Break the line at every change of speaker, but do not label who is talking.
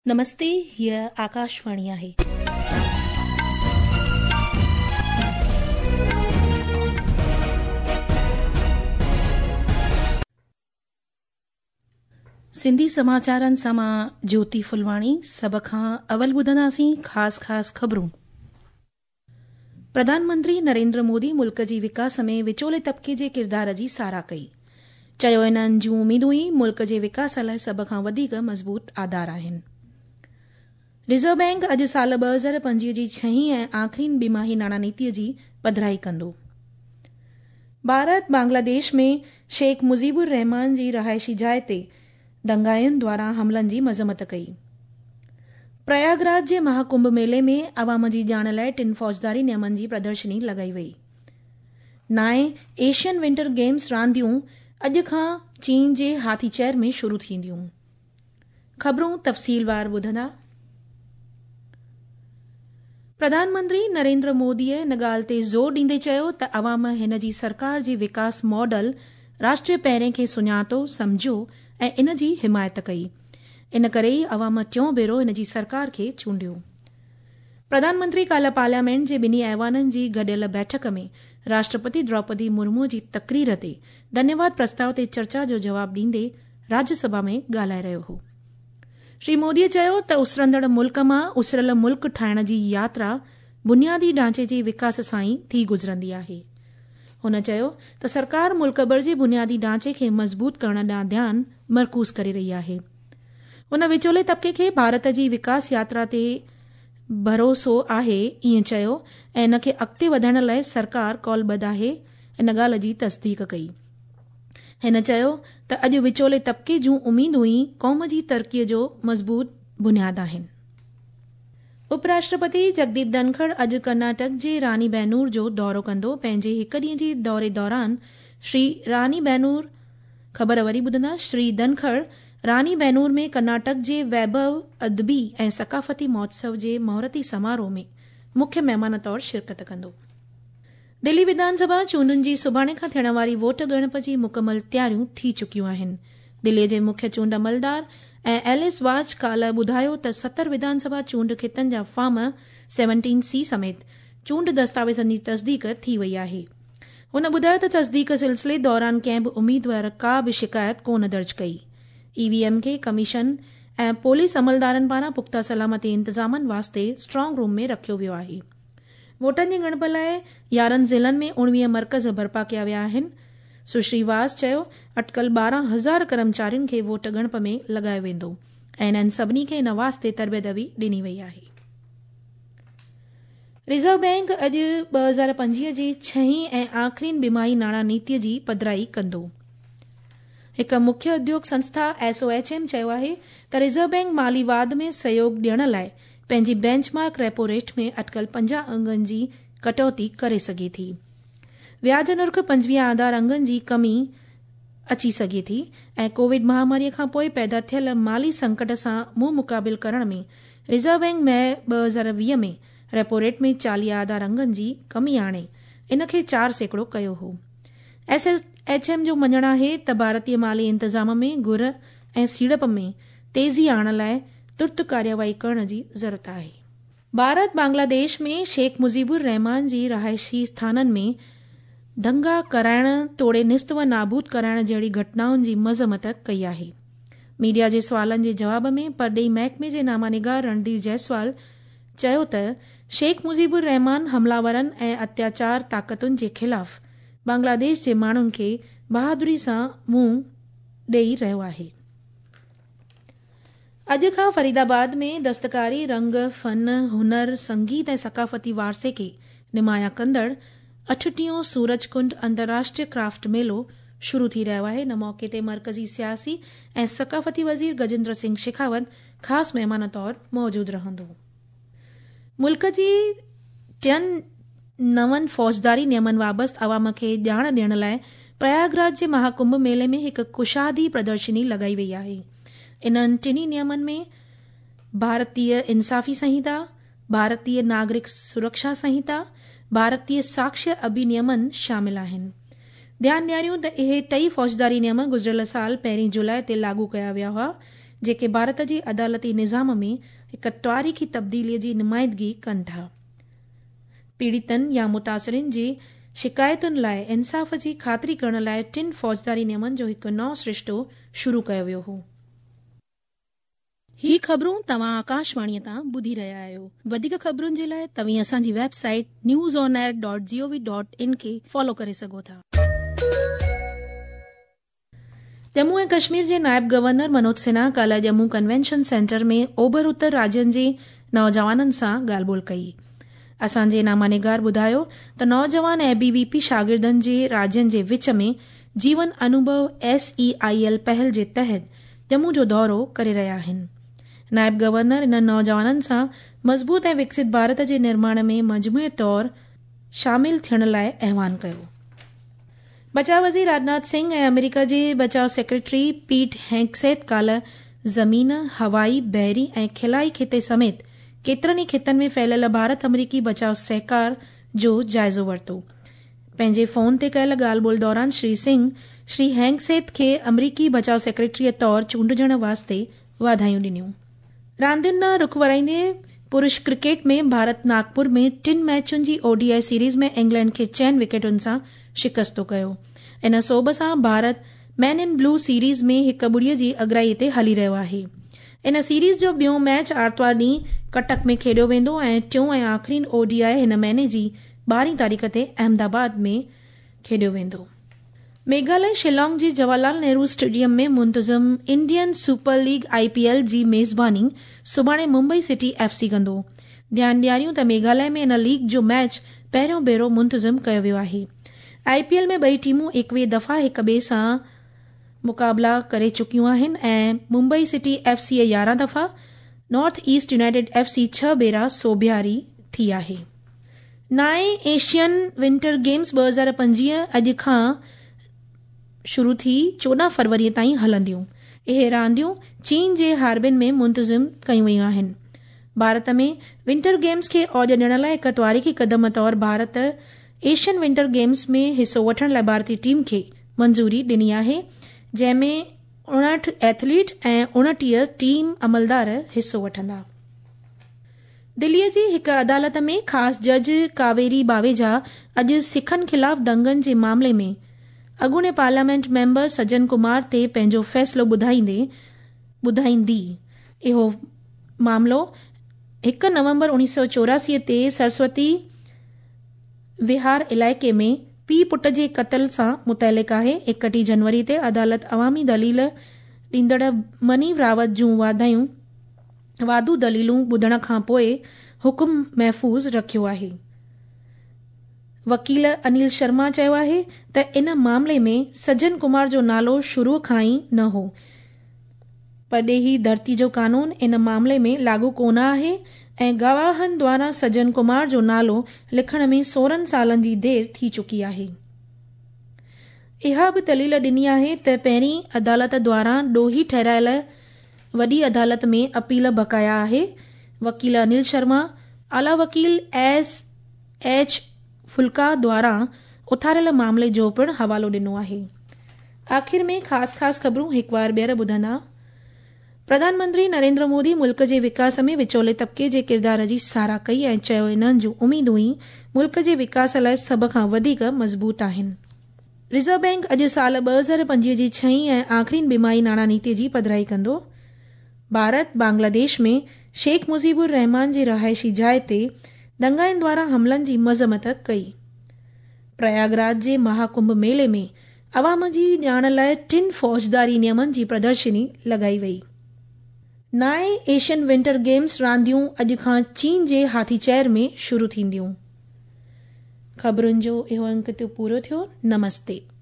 नमस्ते, हीअ आकाशवाणी आहे। सिंधी समाचारनि सां मां ज्योति फुलवाणी। सभ खां अवल ॿुधंदासीं ख़ासि ख़बरूं। प्रधानमंत्री नरेंद्र मोदी मुल्क जी विकास में विचोले तबिके जे किरदार जी साराह कई। चयो इन्हनि जूं उमीदूं ई मुल्क जे विकास लाइ सभ खां वधीक मज़बूत आधार आहिनि। रिज़र्व बैंक अॼु साल 2025 जी छहीं ऐं आख़िरी ॿिमाही नाणा नीतिअ जी पधिराई कंदो। भारत बांग्लादेश में शेख मुजीबुर रहमान जी रहायशी जाइ ते दंगायुनि द्वारा हमलनि जी मज़म्मत कई। प्रयागराज जे महाकुंभ मेले में अवाम जी ॼाण लाइ 3 फौजदारी नियमनि जी प्रदर्शनी लॻाई वई। नाए एशियन विंटर गेम्स रांदियूं अॼु खां चीन जे हाथीचैर में शुरू थींदियूं। ख़बरूं तफ़सीलवार ॿुधंदा। प्रधानमंत्री नरेंद्र मोदीअ इन ॻाल्हि ते ज़ोर ॾींदे चयो त अवाम हिन जी सरकार जे विकास मॉडल राष्ट्र पहिरें खे सुञातो समझियो ऐं इन जी हिमायत कई। इन करे ई अवाम टियों भेरो इन जी सरकार खे चूंडियो। प्रधानमंत्री काल्ह पार्लियामेंट जे ॿिन्ही ऐवाननि जी गॾियल बैठक में राष्ट्रपति द्रौपदी मुर्मू जी तक़रीर ते धन्यवाद प्रस्ताव ते चर्चा जो जवाब ॾींदे राज्यसभा में ॻाल्हाए रहियो हो। श्री मोदीअ चयो त उसरंदड़ मुल्क मां उसरियल मुल्क ठाहिण जी यात्रा बुनियादी ढांचे जे विकास सां ई थी गुज़रंदी आहे। हुन चयो त सरकार मुल्क भर जे बुनियादी ढांचे खे मज़बूत करण ॾांहुं ध्यानु मरकूज़ करे रही आहे। हुन विचोले तबिके खे भारत जी विकास यात्रा ते भरोसो आहे ईअं चयो ऐं इन खे अॻिते वधाइण लाइ सरकार कौलबद्ध आहे। इन ॻाल्हि जी तस्दीक कई। हिन चयो त अॼु विचोले तबिके जूं उमीदूं ई क़ौम जी तरक़ीअ जो मज़बूत बुनियाद आहिनि। उपराष्ट्रपति जगदीप धनखड़ अॼु कर्नाटक जे रानी बैनूर जो दौरो कंदो। पंहिंजे हिक ॾींहं जे दौरे दौरान श्री धनखड़ रानी बैनूर में कर्नाटक जे वैभव अदबी ऐं सकाफ़ती महोत्सव जे महूरती समारोह में मुख्य महिमान तौरु शिरकत कंदो। दिल्ली विधानसभा चूंडुनि जी सुभाणे खां थियण वारी वोट ॻणप जी मुकमल तयारियूं थी चुकियूं आहिनि। दिल्लीअ जे मुख्य चूंड अमलदार ऐं एलिस वाज काल्ह ॿुधायो त 70 विधानसभा चूंड खितनि जा फॉर्म 17C समेत चूंड दस्तावेज़नि जी तस्दीक थी वई आहे। हुन ॿुधायो त तस्दीक सिलसिले दौरान कंहिं बि उमीदवार का बि शिकायत कोन दर्ज कई। ईवीएम खे कमीशन ऐं पुलिस अमलदारनि पारां पुख्ता सलामती इंतजामनि वास्ते स्ट्रांग रूम में रखियो वियो आहे। वोटनि जी ॻणप लाइ 11 ज़िलनि में 19 मर्कज़ बर्पा कया विया आहिनि। सुश्री वास चयो अटकल 12,000 कर्मचारियुनि खे वोट ॻणप में लॻायो वेंदो ऐं इन्हनि सभिनी खे इन वास्ते तरबियत ॾिनी वई आहे। रिज़र्व बैंक अॼु 2025 जी छहीं ऐं आख़िरी ॿिमाही नाणा नीतिअ जी पधिराई कंदो। हिकु मुख्य उद्योग संस्था SOHM चयो आहे त रिज़र्व बैंक माली वाध में सहयोग ॾियण लाइ पंहिंजी बेंचमार्क रेपो रेट में अटकल 50 अंगनि जी कटौती करे सघे थी। व्याज नुर्ख 25 आधार अंगनि जी कमी अची सघे थी ऐं कोविड महामारीअ खां पोइ पैदा थियल माली संकट सां मुंहुं मुक़ाबिल करण में रिज़र्व बैंक मई 2020 में रेपो रेट में 40 आधार अंगनि जी कमी आणे इन खे 4% कयो हो। SOHM जो मञणु आहे त भारतीय माली इंतज़ाम में घुर ऐं सीड़प में तेज़ी आणण लाइ तुर्त कार्यवाही करण जी ज़रूरत आहे। भारत बांग्लादेश में शेख मुजीबुर रहमान जी रहायशी स्थाननि में दंगा कराइण तोड़े निस्त व नाबूद कराइण जहिड़ी घटनाउनि जी मज़म्मत कई आहे। मीडिया जे सवालनि जे जवाब में परॾेही महकमे जे नामानिगार रणधीर जायसवाल चयो त शेख मुजीबुर रहमान हमलावरनि ऐं अत्याचार ताक़तुनि जे ख़िलाफ़ बांग्लादेश जे माण्हुनि खे बहादुरी सां मुंहुं ॾेई रहियो आहे। अॼु खां फरीदाबाद में दस्तकारी, रंग, फन, हुनर, संगीत ऐं सकाफ़ती वारसे खे निमाया कंदड़ 8टियों सूरजकुंड अंतर्राष्ट्रीय क्राफ्ट मेलो शुरू थी रहियो आहे। इन मौके ते मरकज़ी सियासी ऐं सकाफ़ती वज़ीर गजेंद्र सिंह शेखावत ख़ासि महिमान तौरु मौजूदु रहंदो। मुल्क जी 3 नवनि फौजदारी नियमनि वाबति अवाम खे ॼाण ॾियण लाइ प्रयागराज जे महाकुंभ मेले में हिकु कुशादी प्रदर्शनी लॻाई वई आहे। इन्हनि 3 नियमनि में भारतीय इंसाफ़ी संहिता, भारतीय नागरिक सुरक्षा संहिता, भारतीय साक्ष्य अधिनियमन शामिल आहिनि। ध्यानु ॾियारियूं त इहे 3 फौजदारी नियम गुज़िरियल साल 1 जुलाई ते लागू कया विया हुआ, जेके भारत जे अदालती निज़ाम में हिक तारीख़ी तब्दीलीअ जी नुमाइंदगी कनि था। पीड़ितनि या मुतासिरनि जे शिकायतुनि लाइ इंसाफ़ जी ख़ातिरी करण लाइ 3 फ़ौजदारी नियमनि जो हिकु नओं सिरिश्तो शुरू कयो वियो हो। ही ख़बरूं तव्हां आकाशवाणीअ तां ॿुधी रहिया आहियो। वधीक ख़बरुनि जे लाइ तव्हीं असांजी वेबसाइट newsonair.gov.in खे फॉलो करे सघो था। जम्मू ऐं कश्मीर जे नायब गवर्नर मनोज सिन्हा काल्ह जम्मू कन्वेंशन सेंटर में ओभर उत्तर राज्यनि जे नौजवाननि सां ॻाल्हि ॿोल कई। असांजे नामानिगार ॿुधायो त नौजवान ऐं BVP शागिर्दनि जे राज्यनि जे विच में जीवन अनुभव SEIL पहल जे तहत जम्मू जो दौरो करे रहिया आहिनि। नायब गवर्नर इन नौजवाननि सां मज़बूत ऐं विकसित भारत जे निर्माण में मजमूई तौर शामिल थियण लाइ आह्वान कयो। बचाव वज़ीर राजनाथ सिंह ऐं अमेरिका जे बचाव सेक्रेटरी पीट हेग्सेथ काल्ह ज़मीन, हवाई, बहरी ऐं खिलाई खिते समेत केतिरनि ई खितनि में फैलियल भारत अमरीकी बचाव सहकार जो जाइज़ो वरितो। पंहिंजे फ़ोन ते कयल ॻाल्हि ॿोल दौरान श्री सिंह श्री हेग्सेथ खे अमरीकी बचाव सेक्रेटरीअ तौर चूंडजण वास्ते वाधायूं ॾिनियूं। रांदियुनि न रुख वराईंदे पुरुष क्रिकेट में भारत नागपुर में 3 मैचुनि जी ODI सीरीज़ में इंग्लैंड खे 4 विकेटुनि सां शिकस्तो कयो। इन सोभ सां Bharat man in blue series में 1-0 जी अॻराईअ ते हली रहियो आहे। इन सीरीज़ जो ॿियों मैच आर्तवार ॾींहुं कटक में खेॾियो वेंदो ऐं टियों ऐं आख़िरी ODI हिन महीने जी 12 तारीख़ ते अहमदाबाद में खेॾियो वेंदो। मेघालय शिलांग जी जवाहरलाल नेहरू स्टेडियम में मुंतज़म इंडियन सुपर लीग IPL जी मेज़बानी सुभाणे मुंबई सिटी FC कंदो। ध्यानु ॾियारियूं त मेघालय में इन लीग जो मैच पहिरियों भेरो मुंतज़म कयो वियो आहे। IPL में ॿई टीमूं 21 दफ़ा हिक ॿिए सां मुक़ाबला करे चुकियूं आहिनि ऐं मुंबई सिटी FC 11 दफ़ा, नॉर्थ ईस्ट यूनाइटेड FC 6 भेरा सोभियारी थी आहे। नाए एशियन विंटर गेम्स 2025 अॼु खां शुरू थी 14 फरवरी ताईं हलंदियूं। इहे रांदियूं चीन जे हार्बिन में मुंतज़िम कयूं वयूं आहिनि। भारत में विंटर गेम्स खे औज ॾियण लाइ हिक तारीख़ी क़दम तौर भारत एशियन विंटर गेम्स में हिस्सो वठण लाइ भारतीय टीम खे मंज़ूरी ॾिनी आहे, जंहिंमें 59 एथलीट ऐं 29 टीम अमलदार हिस्सो वठंदा। दिल्लीअ जी हिक अदालत में ख़ासि जज कावेरी बावेजा अॼु सिखनि ख़िलाफ़ दंगनि जे मामले में अॻूणे पार्लियामेंट मेंबर सज्जन कुमार ते पंहिंजो फ़ैसिलो ॿुधाईंदी। इहो मामिलो 1 नवंबर 1984 ते सरस्वती विहार इलाइक़े में पीउ पुट जे क़त्ल सां मुतलिक़ आहे। 31 जनवरी ते अदालत अवामी दलील ॾींदड़ मनी रावत जूं वादू दलीलूं ॿुधण खां पोइ हुकुम महफ़ूज़ रखियो आहे। वकील अनिल शर्मा चयो आहे त इन मामले में सज्जन कुमार जो नालो शुरू खां ई न हो। परॾेही धरती जो कानून इन मामले में लागू कोन आहे ऐं गवाहनि द्वारा सज्जन कुमार जो नालो लिखण में 16 सालनि जी देर थी चुकी आहे। इहा बि दलील ॾिनी आहे त पहिरीं अदालत द्वारा ॾोही ठहिरायल वॾी अदालत में अपील बकाया आहे। वकील अनिल शर्मा आला वकील SH फुल्का द्वारा उथारियल मामले जो पिणु हवालो ॾिनो आहे। आख़िर में ख़ासि ख़बरूं हिकु बार ॿीहर ॿुधंदा। प्रधानमंत्री नरेंद्र मोदी मुल्क जे विकास में विचोले तबिके जे किरदार जी साराह कई ऐं चयो इन्हनि जूं उमीदूं ई मुल्क जे विकास लाइ सभ खां वधीक मज़बूत आहिनि। रिज़र्व बैंक अॼु साल 2025 जी 6हीं ऐं आख़िरी ॿिमाही नाणा नीति जी पधिराई कंदो। भारत बांग्लादेश में शेख मुजीबुर रहमान जी रहायशी जाइ ते दंगाइनि द्वारा हमलनि जी मज़म्मत कई। प्रयागराज जे महाकुंभ मेले में अवाम जी ॼाण लाइ 3 फ़ौजदारी नियमनि जी प्रदर्शनी लॻाई वई। नाए एशियन विंटर गेम्स रांदियूं अॼु खां चीन जे हाथीचैर में शुरू थींदियूं। ख़बरुनि जो इहो अंक पूरो थियो। नमस्ते।